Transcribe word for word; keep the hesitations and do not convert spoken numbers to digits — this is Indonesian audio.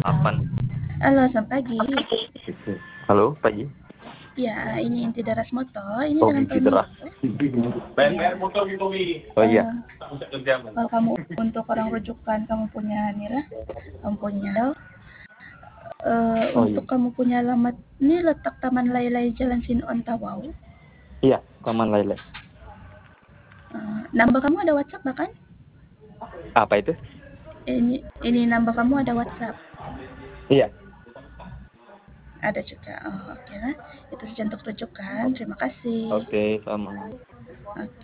Apa nih? Halo, selamat pagi. Halo, pagi. Ya, ini Inti Daras Moto. Ini Oh, dengan Inti Tommy. Deras. Iya. Oh iya. Eh, kalau kamu untuk orang rujukan kamu punya Nira, kamu punya Del. Eh, Oh iya. untuk kamu punya alamat ini letak Taman Lailai Jalan Sinuan Tawau. Iya, Taman Lailai. Eh, nambah kamu ada WhatsApp bahkan? Apa itu? Ini ini nambah kamu ada WhatsApp. Iya. Ada juga. Oh, oke lah. Itu saja untuk rujukan. Terima kasih. Oke, sama. Oke.